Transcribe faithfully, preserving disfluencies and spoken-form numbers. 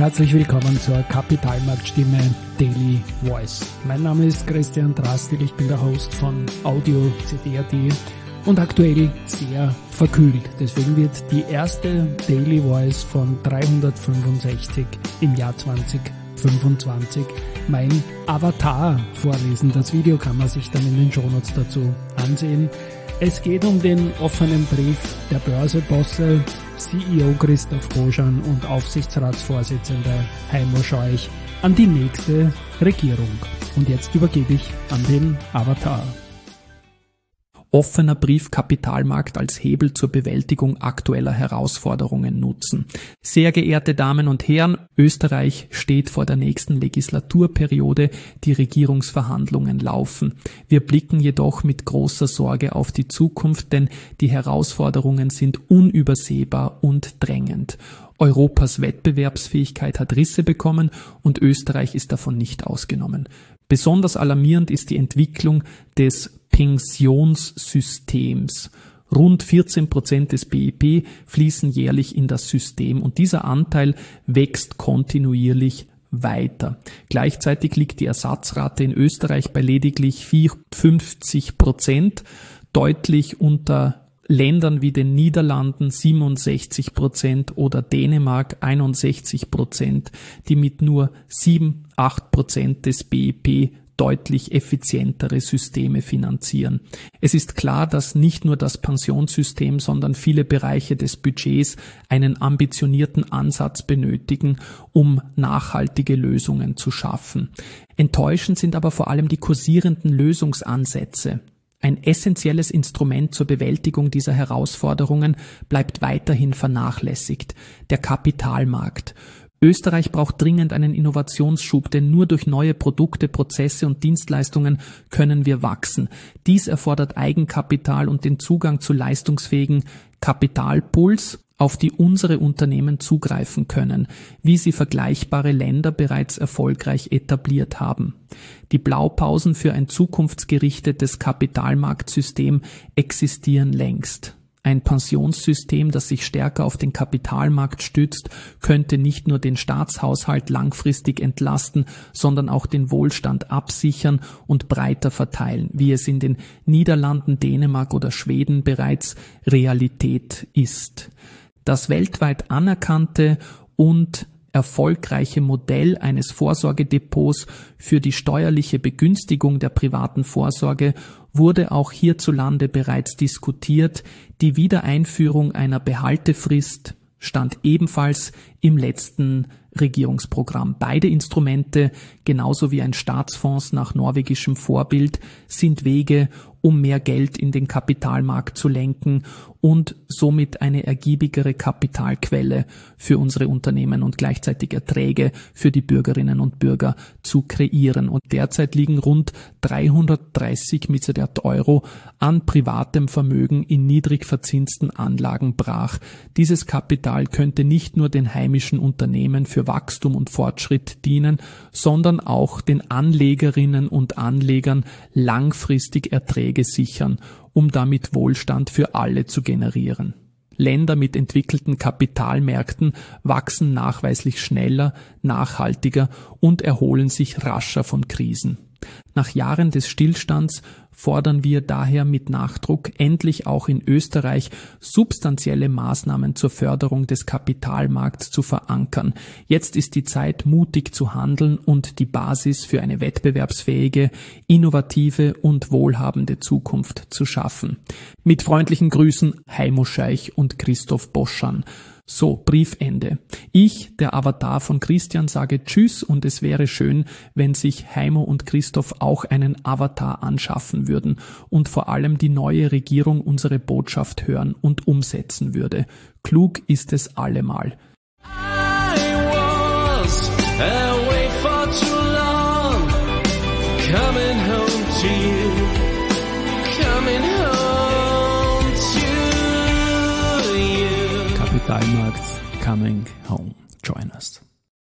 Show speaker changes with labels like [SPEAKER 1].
[SPEAKER 1] Herzlich willkommen zur Kapitalmarktstimme Daily Voice. Mein Name ist Christian Drastil, ich bin der Host von Audio C D punkt A T und aktuell sehr verkühlt. Deswegen wird die erste Daily Voice von dreihundertfünfundsechzig im Jahr zweitausendfünfundzwanzig mein Avatar vorlesen. Das Video kann man sich dann in den Shownotes dazu ansehen. Es geht um den offenen Brief der Börsebosse, C E O Christoph Boschan und Aufsichtsratsvorsitzender Heimo Scheuch an die nächste Regierung. Und jetzt übergebe ich an den Avatar.
[SPEAKER 2] Offener Briefkapitalmarkt als Hebel zur Bewältigung aktueller Herausforderungen nutzen. Sehr geehrte Damen und Herren, Österreich steht vor der nächsten Legislaturperiode, die Regierungsverhandlungen laufen. Wir blicken jedoch mit großer Sorge auf die Zukunft, denn die Herausforderungen sind unübersehbar und drängend. Europas Wettbewerbsfähigkeit hat Risse bekommen und Österreich ist davon nicht ausgenommen. Besonders alarmierend ist die Entwicklung des Pensionssystems. Rund vierzehn Prozent des B I P fließen jährlich in das System und dieser Anteil wächst kontinuierlich weiter. Gleichzeitig liegt die Ersatzrate in Österreich bei lediglich vierundfünfzig Prozent, deutlich unter Ländern wie den Niederlanden siebenundsechzig Prozent oder Dänemark einundsechzig Prozent, die mit nur sieben, acht Prozent des B I P deutlich effizientere Systeme finanzieren. Es ist klar, dass nicht nur das Pensionssystem, sondern viele Bereiche des Budgets einen ambitionierten Ansatz benötigen, um nachhaltige Lösungen zu schaffen. Enttäuschend sind aber vor allem die kursierenden Lösungsansätze. Ein essentielles Instrument zur Bewältigung dieser Herausforderungen bleibt weiterhin vernachlässigt: der Kapitalmarkt. Österreich braucht dringend einen Innovationsschub, denn nur durch neue Produkte, Prozesse und Dienstleistungen können wir wachsen. Dies erfordert Eigenkapital und den Zugang zu leistungsfähigen Kapitalpools, auf die unsere Unternehmen zugreifen können, wie sie vergleichbare Länder bereits erfolgreich etabliert haben. Die Blaupausen für ein zukunftsgerichtetes Kapitalmarktsystem existieren längst. Ein Pensionssystem, das sich stärker auf den Kapitalmarkt stützt, könnte nicht nur den Staatshaushalt langfristig entlasten, sondern auch den Wohlstand absichern und breiter verteilen, wie es in den Niederlanden, Dänemark oder Schweden bereits Realität ist. Das weltweit anerkannte und erfolgreiche Modell eines Vorsorgedepots für die steuerliche Begünstigung der privaten Vorsorge wurde auch hierzulande bereits diskutiert. Die Wiedereinführung einer Behaltefrist stand ebenfalls im letzten Regierungsprogramm. Beide Instrumente, genauso wie ein Staatsfonds nach norwegischem Vorbild, sind Wege, um mehr Geld in den Kapitalmarkt zu lenken und somit eine ergiebigere Kapitalquelle für unsere Unternehmen und gleichzeitig Erträge für die Bürgerinnen und Bürger zu kreieren. Und derzeit liegen rund dreihundertdreißig Milliarden Euro an privatem Vermögen in niedrig verzinsten Anlagen brach. Dieses Kapital könnte nicht nur den heimischen Unternehmen für Wachstum und Fortschritt dienen, sondern auch den Anlegerinnen und Anlegern langfristig Erträge sichern, um damit Wohlstand für alle zu generieren. Länder mit entwickelten Kapitalmärkten wachsen nachweislich schneller, nachhaltiger und erholen sich rascher von Krisen. Nach Jahren des Stillstands fordern wir daher mit Nachdruck, endlich auch in Österreich substanzielle Maßnahmen zur Förderung des Kapitalmarkts zu verankern. Jetzt ist die Zeit, mutig zu handeln und die Basis für eine wettbewerbsfähige, innovative und wohlhabende Zukunft zu schaffen. Mit freundlichen Grüßen Heimo Scheuch und Christoph Boschan. So, Briefende. Ich, der Avatar von Christian, sage Tschüss und es wäre schön, wenn sich Heimo und Christoph auch einen Avatar anschaffen würden und vor allem die neue Regierung unsere Botschaft hören und umsetzen würde. Klug ist es allemal. I was away for too long, coming home to you, coming home to you. Kapitalmarkt coming home. Join us.